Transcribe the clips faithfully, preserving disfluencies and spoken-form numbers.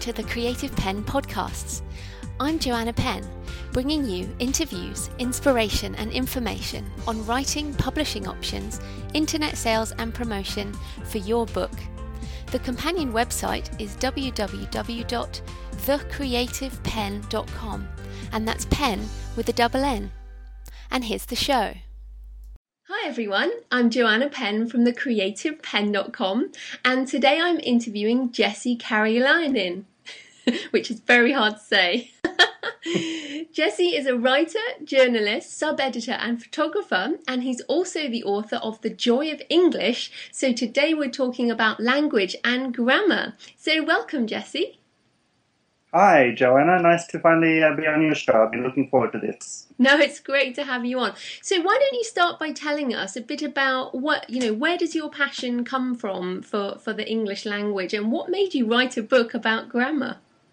to the Creative Penn podcasts. I'm Joanna Penn, bringing you interviews, inspiration and information on writing, publishing options, internet sales and promotion for your book. The companion website is w w w dot the creative penn dot com, and that's pen with a double N. And here's the show. Hi everyone, I'm Joanna Penn from the creative penn dot com, and today I'm interviewing Jesse Karjalainen, which is very hard to say. Jesse is a writer, journalist, sub-editor and photographer, and he's also the author of The Joy of English. So today we're talking about language and grammar. So welcome, Jesse. Hi, Joanna. Nice to finally uh, be on your show. I've been looking forward to this. No, it's great to have you on. So why don't you start by telling us a bit about what, you know, where does your passion come from for, for the English language, and what made you write a book about grammar?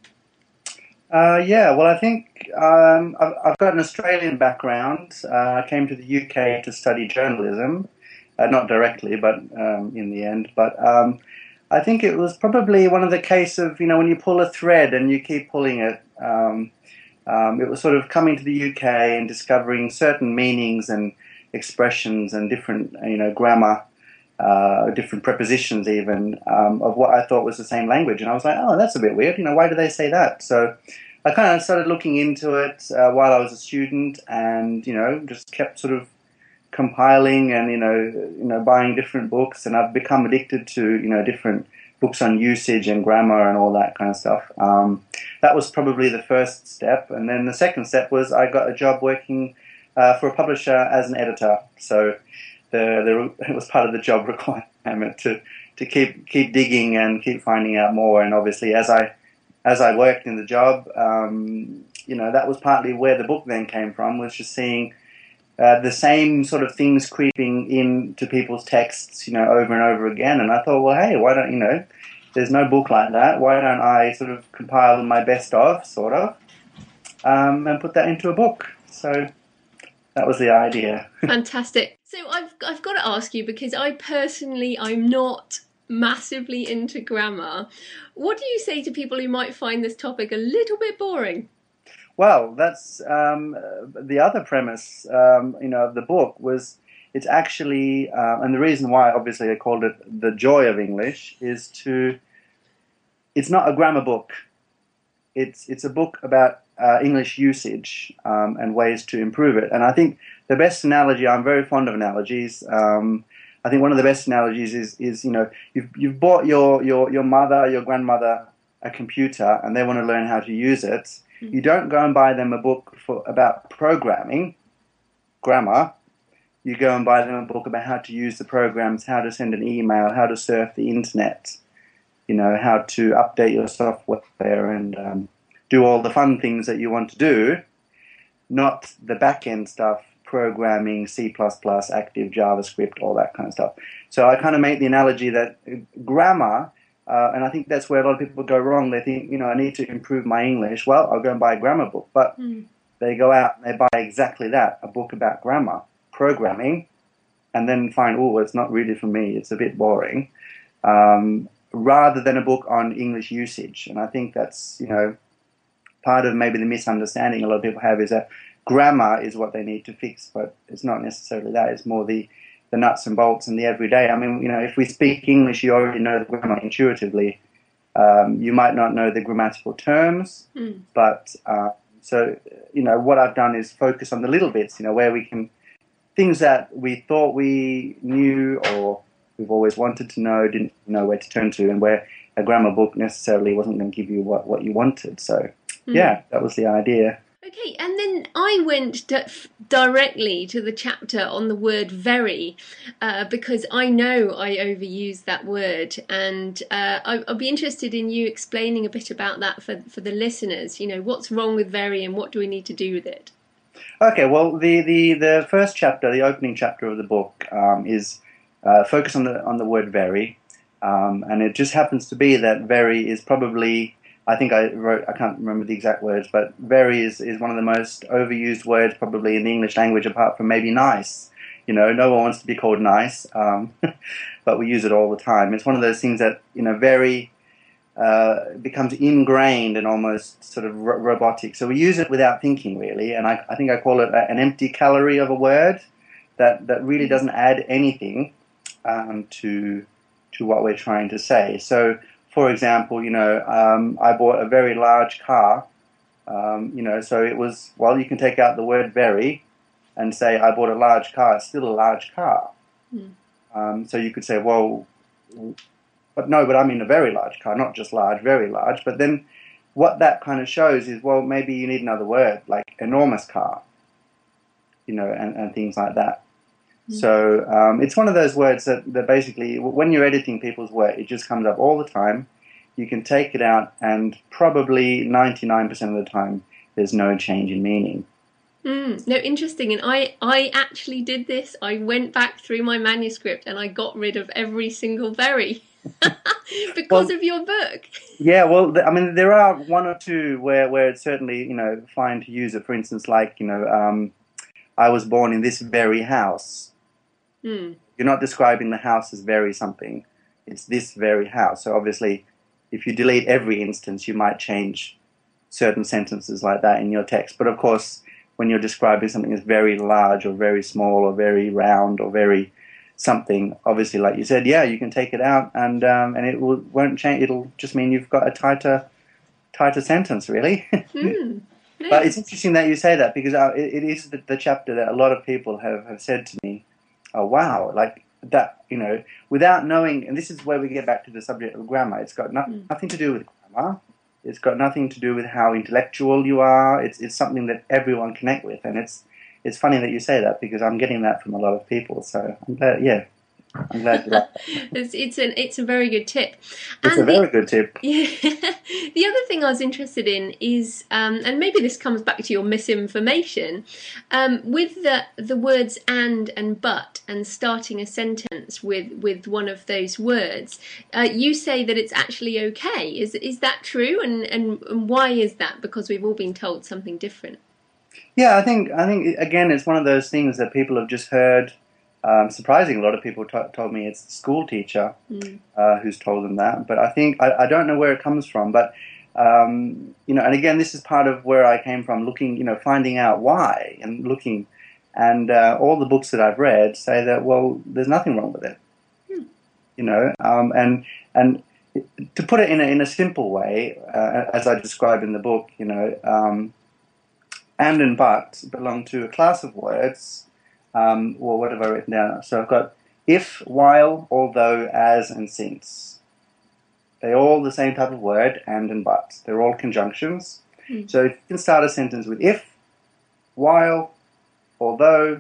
Uh, yeah, well, I think um, I've, I've got an Australian background. Uh, I came to the U K to study journalism, uh, not directly, but um, in the end. But um, I think it was probably one of the case of, you know, when you pull a thread and you keep pulling it, um, um, it was sort of coming to the U K and discovering certain meanings and expressions and different, you know, grammar, uh, different prepositions even, um, of what I thought was the same language. And I was like, oh, that's a bit weird. You know, why do they say that? So I kind of started looking into it uh, while I was a student, and, you know, just kept sort of compiling and, you know, you know, buying different books, and I've become addicted to, you know, different books on usage and grammar and all that kind of stuff. Um, that was probably the first step. And then the second step was I got a job working uh, for a publisher as an editor. So the, the, it was part of the job requirement to, to keep keep digging and keep finding out more. And obviously as I as I worked in the job, um, you know, that was partly where the book then came from, was just seeing Uh, the same sort of things creeping into people's texts, you know, over and over again. And I thought, well, hey, why don't, you know, there's no book like that. Why don't I sort of compile my best of, sort of, um, and put that into a book? So that was the idea. Fantastic. So I've, I've got to ask you, because I personally, I'm not massively into grammar. What do you say to people who might find this topic a little bit boring? Well, that's um, the other premise, um, you know, of the book was it's actually, uh, and the reason why obviously I called it The Joy of English is to, it's not a grammar book. It's it's a book about uh, English usage um, and ways to improve it. And I think the best analogy, I'm very fond of analogies. Um, I think one of the best analogies is, is you know, you've, you've bought your, your, your mother, your grandmother a computer, and they want to learn how to use it. You don't go and buy them a book for, about programming, grammar. You go and buy them a book about how to use the programs, how to send an email, how to surf the internet, you know, how to update your software and um, do all the fun things that you want to do, not the back-end stuff, programming, C plus plus, active JavaScript, all that kind of stuff. So I kind of make the analogy that grammar, Uh, and I think that's where a lot of people go wrong. They think, you know, I need to improve my English. Well, I'll go and buy a grammar book. But mm. they go out and they buy exactly that, a book about grammar, programming, and then find, oh, it's not really for me. It's a bit boring. Um, rather than a book on English usage. And I think that's, you know, part of maybe the misunderstanding a lot of people have is that grammar is what they need to fix. But it's not necessarily that. It's more the the nuts and bolts and the everyday. I mean, you know, if we speak English, you already know the grammar intuitively. Um, you might not know the grammatical terms, mm. but uh, so, you know, what I've done is focus on the little bits, you know, where we can, things that we thought we knew or we've always wanted to know, didn't know where to turn to, and where a grammar book necessarily wasn't going to give you what, what you wanted. So, mm. yeah, that was the idea. Okay, and then I went d- directly to the chapter on the word very, uh, because I know I overuse that word, and uh, I, I'll be interested in you explaining a bit about that for, for the listeners. You know, what's wrong with very and what do we need to do with it? Okay, well, the, the, the first chapter, the opening chapter of the book, um, is uh, focused on the, on the word very, um, and it just happens to be that very is probably, I think I wrote, I can't remember the exact words, but very is, is one of the most overused words probably in the English language, apart from maybe nice. You know, no one wants to be called nice, um, but we use it all the time. It's one of those things that, you know, very uh, becomes ingrained and almost sort of ro- robotic. So we use it without thinking, really, and I, I think I call it a, an empty calorie of a word that, that really doesn't add anything um, to to what we're trying to say. So, for example, you know, um, I bought a very large car, um, you know, so it was, well, you can take out the word very and say, I bought a large car. It's still a large car. Mm. Um, so you could say, well, but no, but I mean a very large car, not just large, very large. But then what that kind of shows is, well, maybe you need another word, like enormous car, you know, and, and things like that. So um, it's one of those words that, that basically, when you're editing people's work, it just comes up all the time. You can take it out, and probably ninety-nine percent of the time, there's no change in meaning. Mm, no, interesting. And I, I actually did this. I went back through my manuscript and I got rid of every single very because well, of your book. Yeah, well, I mean, there are one or two where, where it's certainly, you know, fine to use it. For instance, like, you know, um, I was born in this very house. Mm. You're not describing the house as very something. It's this very house. So obviously, if you delete every instance, you might change certain sentences like that in your text. But of course, when you're describing something as very large or very small or very round or very something, obviously, like you said, yeah, you can take it out and um, and it will, won't change. It'll just mean you've got a tighter tighter sentence, really. Mm. Nice. But it's interesting that you say that, because uh, it, it is the, the chapter that a lot of people have, have said to me, oh, wow, like that, you know, without knowing, and this is where we get back to the subject of grammar. It's got no, mm. nothing to do with grammar. It's got nothing to do with how intellectual you are. It's it's something that everyone connect with, and it's it's funny that you say that, because I'm getting that from a lot of people. So I'm glad, yeah. I'm glad you like that. it's it's an it's a very good tip. It's and a very the, good tip. Yeah. The other thing I was interested in is, um, and maybe this comes back to your misinformation, um, with the the words and and but and starting a sentence with, with one of those words. Uh, you say that it's actually okay. Is is that true? And, and and why is that? Because we've all been told something different. Yeah, I think I think again it's one of those things that people have just heard. Um, surprising, a lot of people t- told me it's the school teacher mm. uh, who's told them that. But I think, I, I don't know where it comes from. But, um, you know, and again, this is part of where I came from, looking, you know, finding out why and looking. And uh, all the books that I've read say that, well, there's nothing wrong with it. Mm. You know, um, and and to put it in a, in a simple way, uh, as I describe in the book, you know, um, and and but belong to a class of words. Um, or what have I written down? So I've got if, while, although, as, and since. They're all the same type of word, and and but. They're all conjunctions. Mm. So if you can start a sentence with if, while, although,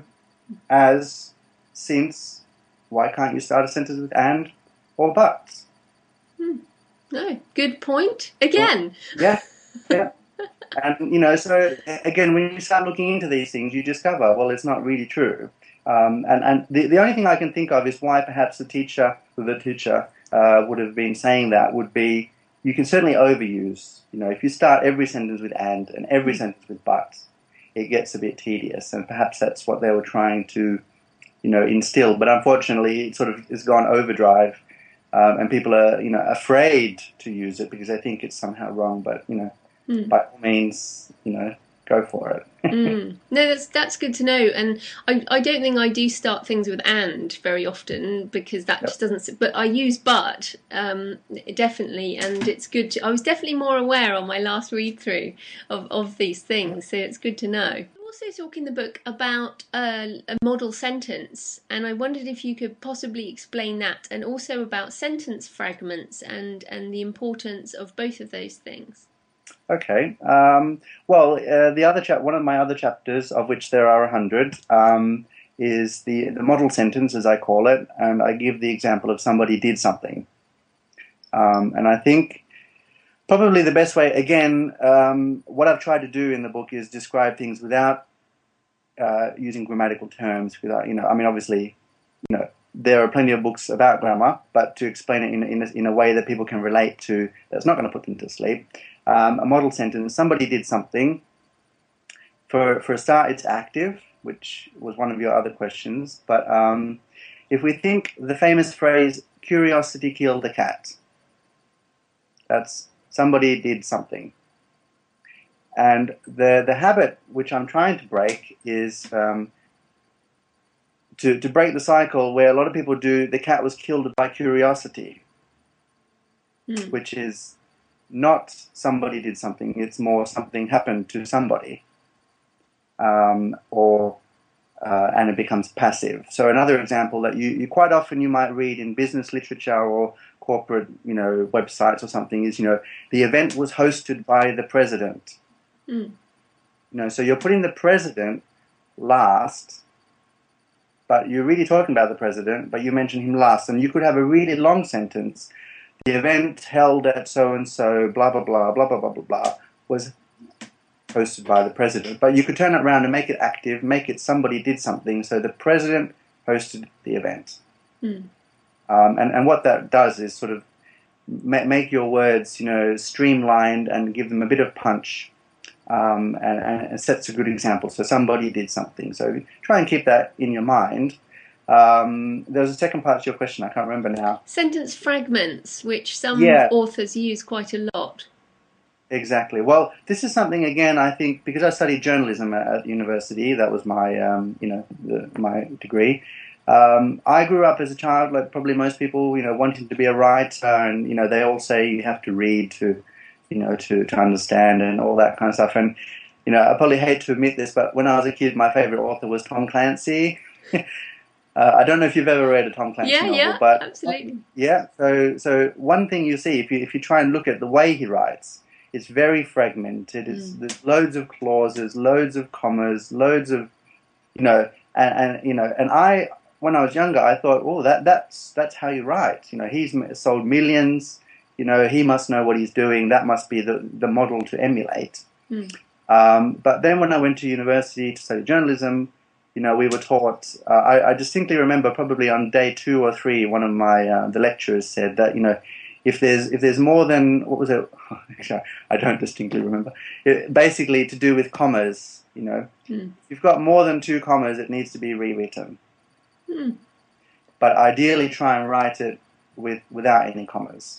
as, since, why can't you start a sentence with and or but? Mm. No, good point. Again. Well, yeah, yeah. And, you know, so, again, when you start looking into these things, you discover, well, it's not really true. Um, and and the, the only thing I can think of is why perhaps the teacher, the teacher uh, would have been saying that would be, you can certainly overuse. You know, if you start every sentence with and and every mm. sentence with but, it gets a bit tedious. And perhaps that's what they were trying to, you know, instill. But unfortunately, it sort of has gone overdrive. Um, and people are, you know, afraid to use it because they think it's somehow wrong. But, you know, Mm. by all means, you know, go for it. mm. No, that's that's good to know. And I, I don't think I do start things with and very often, because that yep. just doesn't. But I use but um, definitely, and it's good. To, I was definitely more aware on my last read through of, of these things, so it's good to know. You also talk in the book about uh, a model sentence, and I wondered if you could possibly explain that, and also about sentence fragments and and the importance of both of those things. Okay. Um, well, uh, the other chap, one of my other chapters, of which there are a hundred, um, is the the model sentence, as I call it, and I give the example of somebody did something. Um, and I think probably the best way, again, um, what I've tried to do in the book is describe things without uh, using grammatical terms. Without, you know, I mean, obviously, you know, there are plenty of books about grammar, but to explain it in in a, in a way that people can relate to, that's not going to put them to sleep. Um, a model sentence, somebody did something. For for a start, it's active, which was one of your other questions. But um, if we think the famous phrase, curiosity killed the cat. That's somebody did something. And the the habit which I'm trying to break is um, to, to break the cycle where a lot of people do, the cat was killed by curiosity, mm. which is not somebody did something, it's more something happened to somebody, um, or uh, and it becomes passive. So another example that you, you quite often you might read in business literature or corporate, you know, websites or something is, you know, the event was hosted by the president. Mm. You know, so you're putting the president last, but you're really talking about the president, but you mention him last, and you could have a really long sentence. The event held at so-and-so, blah, blah, blah, blah, blah, blah, blah, blah, was hosted by the president. But you could turn it around and make it active, make it somebody did something, so the president hosted the event. Mm. Um, and, and what that does is sort of ma- make your words, you know, streamlined and give them a bit of punch, um, and, and it sets a good example. So somebody did something. So try and keep that in your mind. Um, there was a second part to your question, I can't remember now. Sentence fragments, which some yeah. authors use quite a lot. Exactly. Well, this is something, again, I think, because I studied journalism at, at university, that was my, um, you know, the, my degree. Um, I grew up as a child, like probably most people, you know, wanting to be a writer, and, you know, they all say you have to read to, you know, to, to understand and all that kind of stuff. And, you know, I probably hate to admit this, but when I was a kid, my favorite author was Tom Clancy. Uh, I don't know if you've ever read a Tom Clancy yeah, novel, yeah, but absolutely. Yeah, so so one thing you see if you if you try and look at the way he writes, it's very fragmented. It's mm. there's loads of clauses, loads of commas, loads of, you know, and, and you know, and I when I was younger, I thought, oh, that that's that's how you write. You know, he's sold millions. You know, he must know what he's doing. That must be the the model to emulate. Mm. Um, but then when I went to university to study journalism, you know, we were taught, uh, I, I distinctly remember probably on day two or three, one of my, uh, the lecturers said that, you know, if there's if there's more than, what was it, actually, I don't distinctly remember, it, basically to do with commas, you know, mm. if you've got more than two commas, it needs to be rewritten. Mm. But ideally try and write it with without any commas.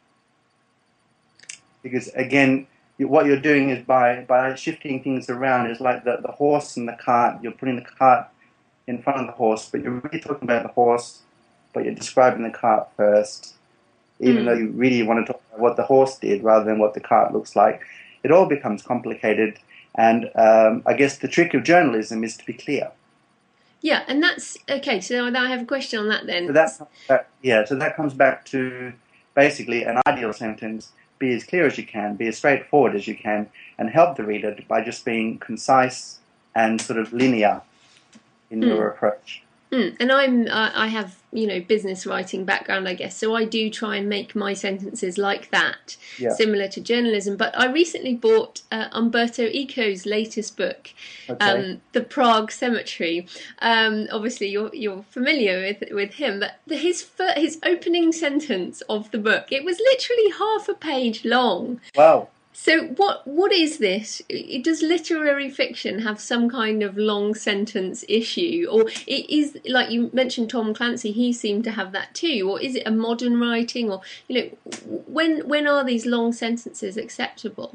Because, again, what you're doing is by, by shifting things around is like the, the horse and the cart. You're putting the cart in front of the horse, but you're really talking about the horse, but you're describing the cart first, even mm. though you really want to talk about what the horse did rather than what the cart looks like. It all becomes complicated, and um, I guess the trick of journalism is to be clear. Yeah, and that's, okay, so I have a question on that then. So that, that, yeah, so that comes back to basically an ideal sentence. Be as clear as you can, be as straightforward as you can, and help the reader by just being concise and sort of linear in mm. your approach. Mm. And I'm, uh, I have, you know, business writing background, I guess, so I do try and make my sentences like that, yeah. similar to journalism. But I recently bought uh, Umberto Eco's latest book, okay. um, The Prague Cemetery. Um, obviously, you're you're familiar with with him, but the, his fir- his opening sentence of the book, it was literally half a page long. Wow. So what what is this? Does literary fiction have some kind of long sentence issue? Or it is, like you mentioned Tom Clancy, he seemed to have that too. Or is it a modern writing? Or, you know, when when are these long sentences acceptable?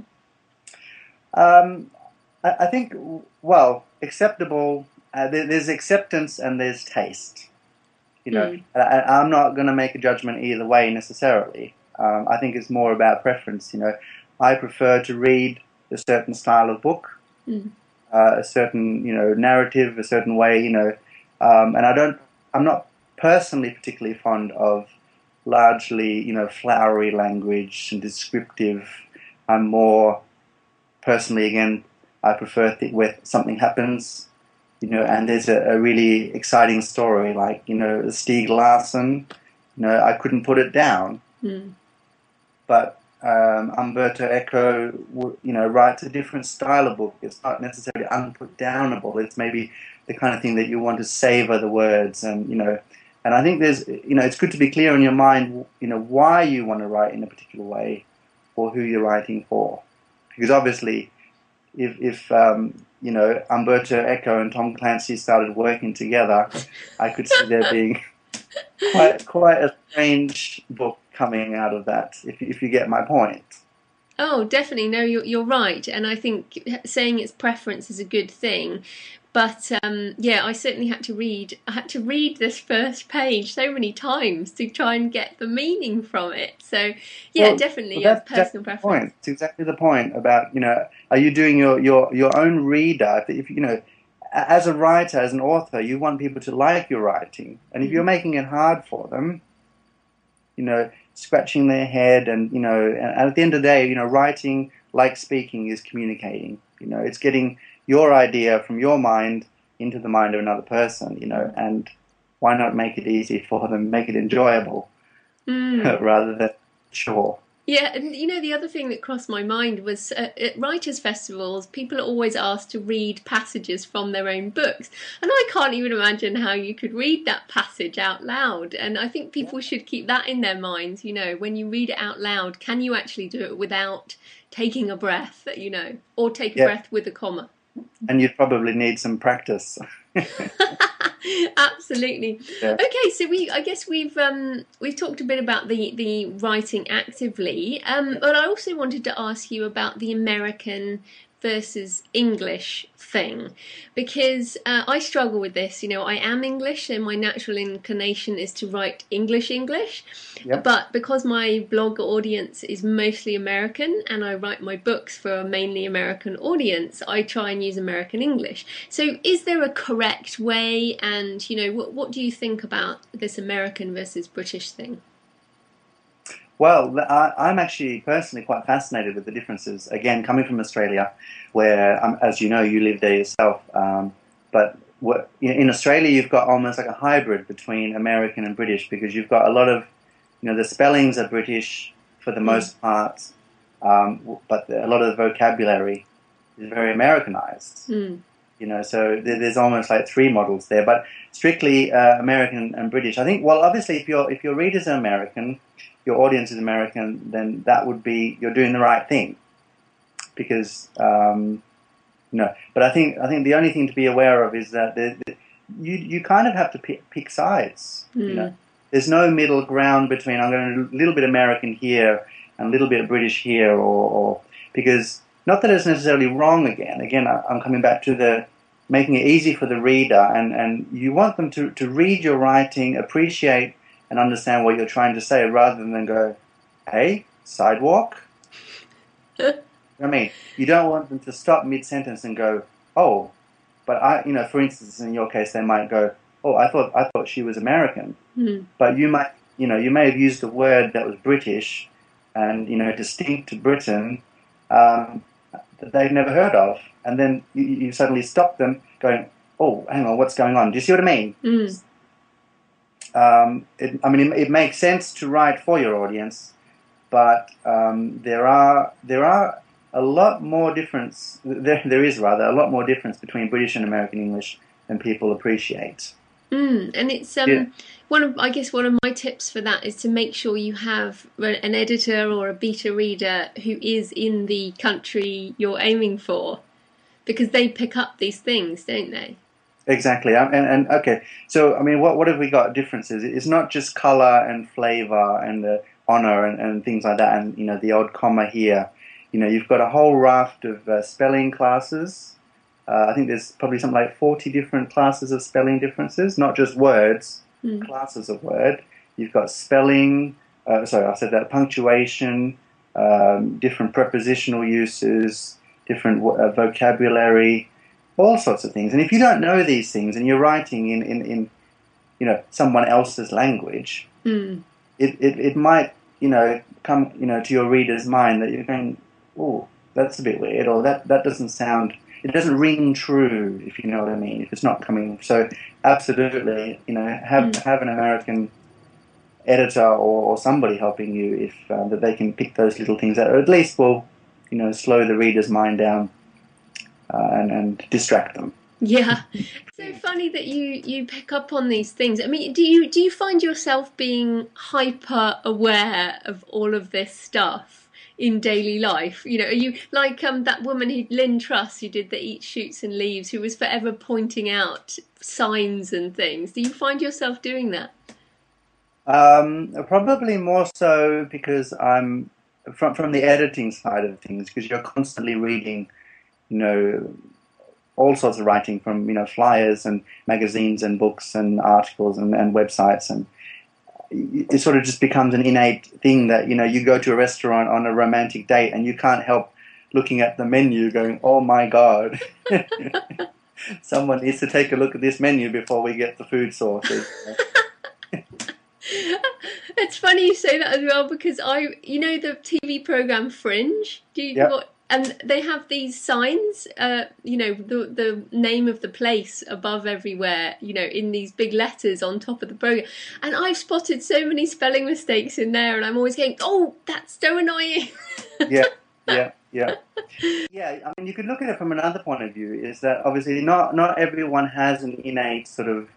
Um, I, I think, well, acceptable, uh, there, there's acceptance and there's taste. You know, mm. I, I'm not going to make a judgment either way necessarily. Um, I think it's more about preference, you know. I prefer to read a certain style of book, mm. uh, a certain, you know, narrative, a certain way, you know, um, and I don't, I'm not personally particularly fond of largely, you know, flowery language and descriptive. I'm more, personally, again, I prefer th- where something happens, you know, and there's a, a really exciting story, like, you know, Stieg Larsson, you know, I couldn't put it down, mm. but Um, Umberto Eco, you know, writes a different style of book. It's not necessarily unputdownable. It's maybe the kind of thing that you want to savor the words, and you know, and I think there's, you know, it's good to be clear in your mind, you know, why you want to write in a particular way, or who you're writing for, because obviously, if if um, you know, Umberto Eco and Tom Clancy started working together, I could see there being quite quite a strange book coming out of that, if if you get my point. Oh, definitely. No, you're you're right, and I think saying it's preference is a good thing. But um, yeah, I certainly had to read. I had to read this first page so many times to try and get the meaning from it. So yeah, Well, definitely well a that's, personal that's the preference. point. It's exactly the point about, you know, are you doing your, your, your own reader? If, you know, as a writer, as an author, you want people to like your writing. And if Mm. you're making it hard for them, you know, scratching their head and, you know, and at the end of the day, you know, writing, like speaking, is communicating. You know, it's getting your idea from your mind into the mind of another person, you know, and why not make it easy for them, make it enjoyable Mm. rather than chore. Yeah, and you know, the other thing that crossed my mind was uh, at writers' festivals, people are always asked to read passages from their own books. And I can't even imagine how you could read that passage out loud. And I think people should keep that in their minds, you know, when you read it out loud, can you actually do it without taking a breath, you know, or take a Yeah. breath with a comma? And you'd probably need some practice. Absolutely. Yeah. Okay, so we I guess we've um we've talked a bit about the the writing actively, um but I also wanted to ask you about the American versus English thing, because uh, I struggle with this. You know, I am English and my natural inclination is to write English English, Yep. but because my blog audience is mostly American and I write my books for a mainly American audience, I try and use American English. So is there a correct way, and you know, what, what do you think about this American versus British thing? Well, I, I'm actually personally quite fascinated with the differences. Again, coming from Australia, where, um, as you know, you live there yourself. Um, but what, in Australia, you've got almost like a hybrid between American and British, because you've got a lot of, you know, the spellings are British for the most part, um, but a lot of the vocabulary is very Americanized. Mm. You know, so there's almost like three models there, but strictly uh, American and British. I think, well, obviously, if your if your readers are American, your audience is American, then that would be, you're doing the right thing, because um, you know. But I think I think the only thing to be aware of is that the, the, you you kind of have to pick, pick sides. Mm. You know, there's no middle ground between I'm going a little bit American here and a little bit British here, or, or because. Not that it's necessarily wrong again. Again, I'm coming back to the making it easy for the reader, and, and you want them to, to read your writing, appreciate and understand what you're trying to say, rather than go, hey, sidewalk? I mean, you don't want them to stop mid-sentence and go, oh, but I, you know, for instance, in your case, they might go, oh, I thought I thought she was American. Mm. But you might, you know, you may have used a word that was British and, you know, distinct to Britain, um, that they've never heard of, and then you, you suddenly stop them going, oh, hang on, what's going on? Do you see what I mean? Mm. Um, it, I mean, it, it makes sense to write for your audience, but um, there are there are a lot more difference, there, there is rather, a lot more difference between British and American English than people appreciate. Mm, and it's um Yeah. one of I guess one of my tips for that is to make sure you have an editor or a beta reader who is in the country you're aiming for, because they pick up these things, don't they? Exactly, and, and okay, so I mean, what what have we got differences? It's not just color and flavor and the honor and, and things like that, and you know, the odd comma here. You know, you've got a whole raft of uh, spelling classes. Uh, I think there's probably something like forty different classes of spelling differences, not just words, Mm. classes of word. You've got spelling, uh, sorry, I said that, punctuation, um, different prepositional uses, different uh, vocabulary, all sorts of things. And if you don't know these things and you're writing in, in, in you know, someone else's language, Mm. it, it, it might, you know, come, you know, to your reader's mind that you're going, oh, that's a bit weird, or that, that doesn't sound, it doesn't ring true, if you know what I mean, if it's not coming. So absolutely, you know, have Mm. have an American editor or, or somebody helping you, if uh, that they can pick those little things out, or at least will, you know, slow the reader's mind down uh, and, and distract them. Yeah. So funny that you you pick up on these things. I mean, do you do you find yourself being hyper aware of all of this stuff in daily life? You know, are you like um that woman who Lynn Truss, who did the Eat Shoots and Leaves, who was forever pointing out signs and things? Do you find yourself doing that? Um, probably more so because I'm from from the editing side of things, because you're constantly reading, you know, all sorts of writing from, you know, flyers and magazines and books and articles and, and websites, and it sort of just becomes an innate thing that, you know, you go to a restaurant on a romantic date and you can't help looking at the menu going, oh my God, someone needs to take a look at this menu before we get the food sorted. It's funny you say that as well, because I, you know, the T V program Fringe, do you Yep. what? And they have these signs, uh, you know, the the name of the place above everywhere, you know, in these big letters on top of the program. And I've spotted so many spelling mistakes in there, and I'm always going, "Oh, that's so annoying." yeah, yeah, yeah, yeah. I mean, you could look at it from another point of view. Is that obviously not not everyone has an innate sort of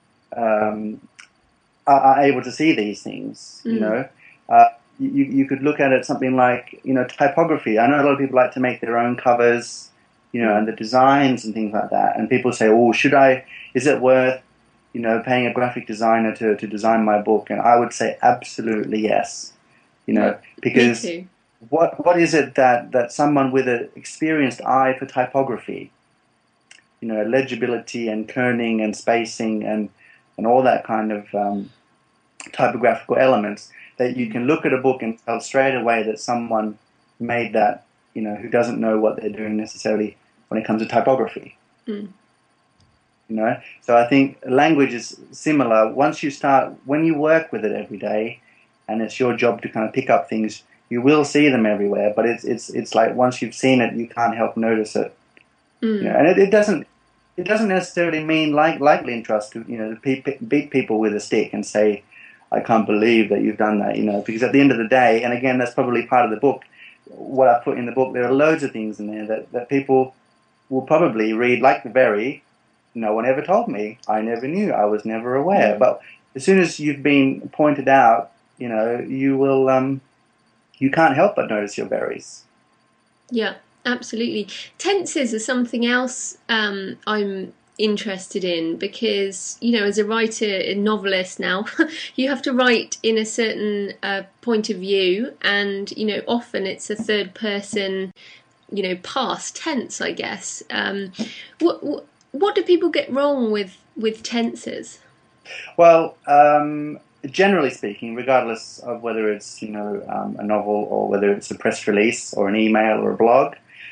um, are, are able to see these things. You Mm. know, uh, you you could look at it something like, you know, typography. I know a lot of people like to make their own covers, you know, and the designs and things like that. And people say, "Oh, should I? Is it worth, you know, paying a graphic designer to to design my book?" And I would say absolutely yes. You know, because Me too. what what is it that, that someone with an experienced eye for typography, you know, legibility and kerning and spacing and, and all that kind of um, typographical elements, that you can look at a book and tell straight away that someone made that, you know, who doesn't know what they're doing necessarily when it comes to typography. Mm. You know, so I think language is similar. Once you start, when you work with it every day, and it's your job to kind of pick up things, you will see them everywhere. But it's it's it's like once you've seen it, you can't help notice it. Mm. You know, and it, it doesn't it doesn't necessarily mean like like Lynn Truss to, you know, beat, beat people with a stick and say, "I can't believe that you've done that." You know, because at the end of the day, and again, that's probably part of the book. What I put in the book, there are loads of things in there that, that people will probably read like the very. No one ever told me. I never knew. I was never aware. Mm. But as soon as you've been pointed out, you know, you will. Um, you can't help but notice your berries. Yeah, absolutely. Tenses are something else um, I'm interested in, because, you know, as a writer and novelist now, you have to write in a certain uh, point of view, and, you know, often it's a third person, you know, past tense, I guess. Um, what, what what do people get wrong with with tenses? Well, um, generally speaking, regardless of whether it's, you know, um, a novel or whether it's a press release or an email or a blog,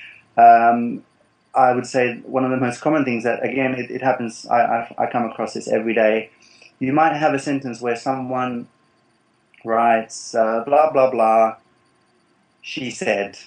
um, I would say one of the most common things that, again, it, it happens, I, I, I come across this every day. You might have a sentence where someone writes, uh, blah, blah, blah, she said.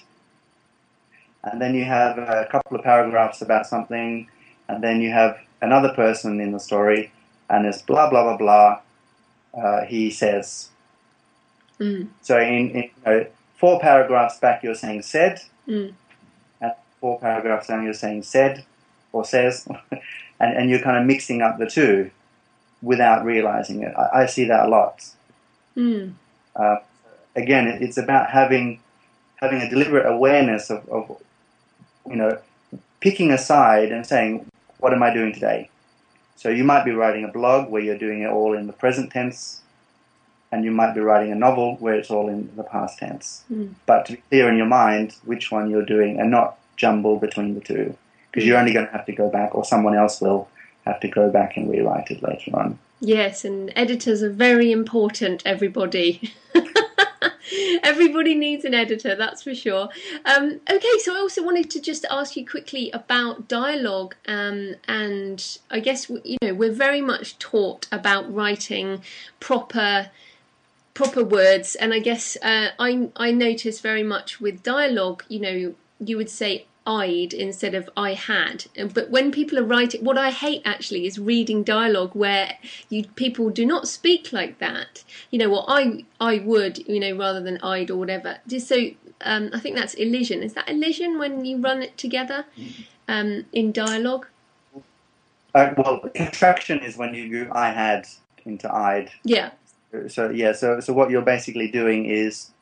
And then you have a couple of paragraphs about something, and then you have another person in the story, and it's blah, blah, blah, blah, uh, he says. Mm. So in, in you know, four paragraphs back you're saying said, Mm. and four paragraphs down you're saying said or says, and, and you're kind of mixing up the two without realizing it. I, I see that a lot. Mm. Uh, again, it, it's about having having a deliberate awareness of, of, you know, picking a side and saying, what am I doing today? So you might be writing a blog where you're doing it all in the present tense, and you might be writing a novel where it's all in the past tense. Mm. But to be clear in your mind which one you're doing and not jumble between the two, because Mm. you're only going to have to go back, or someone else will have to go back and rewrite it later on. Yes, and editors are very important, everybody. Everybody needs an editor, that's for sure. Um, okay, so I also wanted to just ask you quickly about dialogue, um, and I guess, you know, we're very much taught about writing proper proper words, and I guess uh, I I notice very much with dialogue, you know, you would say I'd instead of I had. But when people are writing, what I hate actually is reading dialogue where you people do not speak like that. You know, or I I would, you know, rather than I'd or whatever. Just so um, I think that's elision. Is that elision when you run it together um, in dialogue? Uh, well, contraction is when you do I had into I'd. Yeah. So yeah, so so what you're basically doing is,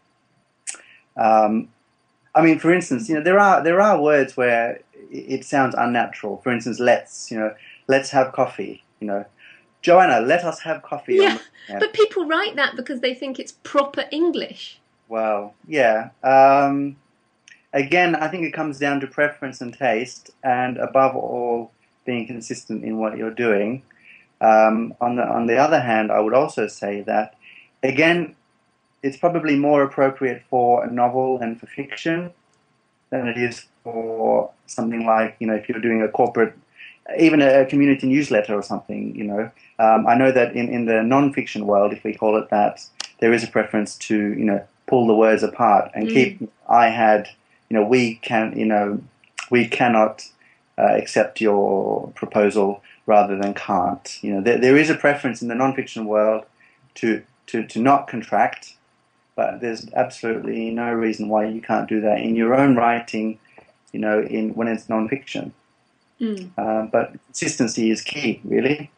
um, I mean, for instance, you know, there are there are words where it sounds unnatural. For instance, let's, you know, let's have coffee. You know, Joanna, let us have coffee. Yeah, on the weekend. But people write that because they think it's proper English. Well, yeah. Um, again, I think it comes down to preference and taste, and above all, being consistent in what you're doing. Um, on the on the other hand, I would also say that, again, it's probably more appropriate for a novel and for fiction than it is for something like, you know, if you're doing a corporate, even a community newsletter or something, you know. Um, I know that in, in the non-fiction world, if we call it that, there is a preference to, you know, pull the words apart and mm. keep, I had, you know, we can, you know, we cannot uh, accept your proposal rather than can't. You know, there, there is a preference in the non-fiction world to, to, to not contract, but there's absolutely no reason why you can't do that in your own writing, you know, in when it's non-fiction. Mm. Uh, but consistency is key, really.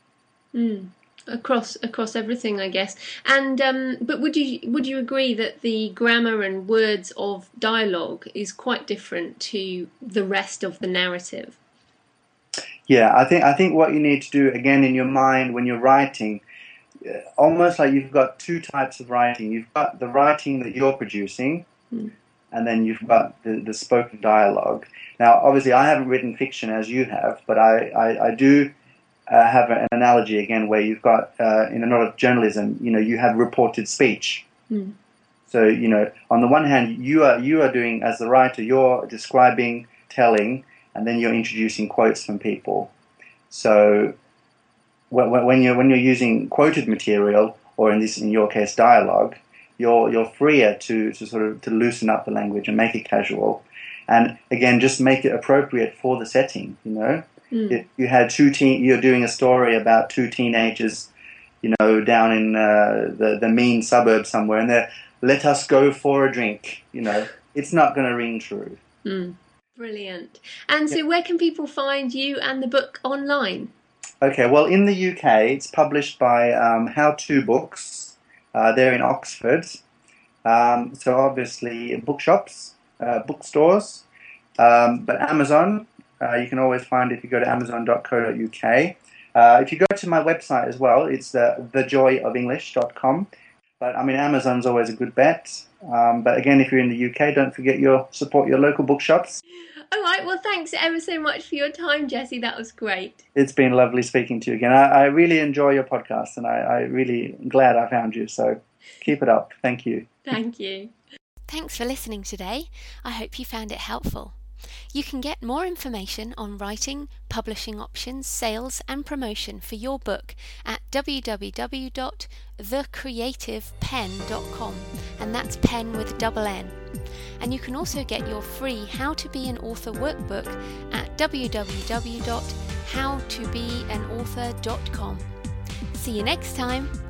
Mm. Across across everything, I guess. And um, but would you would you agree that the grammar and words of dialogue is quite different to the rest of the narrative? Yeah, I think I think what you need to do again in your mind when you're writing, almost like you've got two types of writing. You've got the writing that you're producing, mm. and then you've got the, the spoken dialogue. Now, obviously, I haven't written fiction as you have, but I, I, I do uh, have an analogy, again, where you've got, uh, in a lot of journalism, you know, you have reported speech. Mm. So, you know, on the one hand, you are you are doing, as the writer, you're describing, telling, and then you're introducing quotes from people. So when you're when you're using quoted material, or in this in your case dialogue, you're you're freer to, to sort of to loosen up the language and make it casual, and again just make it appropriate for the setting. You know, mm. if you had two teen, you're doing a story about two teenagers, you know, down in uh, the the mean suburb somewhere, and they're let us go for a drink. You know, it's not going to ring true. Mm. Brilliant. And so, yeah. Where can people find you and the book online? Okay, well, in the U K, it's published by um, How To Books. Uh, they're in Oxford. Um, so obviously bookshops, uh, bookstores, um, but Amazon, uh, you can always find it if you go to amazon dot co dot uk. Uh, if you go to my website as well, it's uh, the joy of english dot com. But, I mean, Amazon's always a good bet. Um, but, again, if you're in the U K, don't forget your support your local bookshops. All right, well, thanks ever so much for your time, Jesse. That was great. It's been lovely speaking to you again. I, I really enjoy your podcast, and I, I really am glad I found you. So keep it up. Thank you. Thank you. Thanks for listening today. I hope you found it helpful. You can get more information on writing, publishing options, sales and promotion for your book at w w w dot the creative pen dot com, and that's pen with double N. And you can also get your free How to Be an Author workbook at w w w dot how to be an author dot com. See you next time.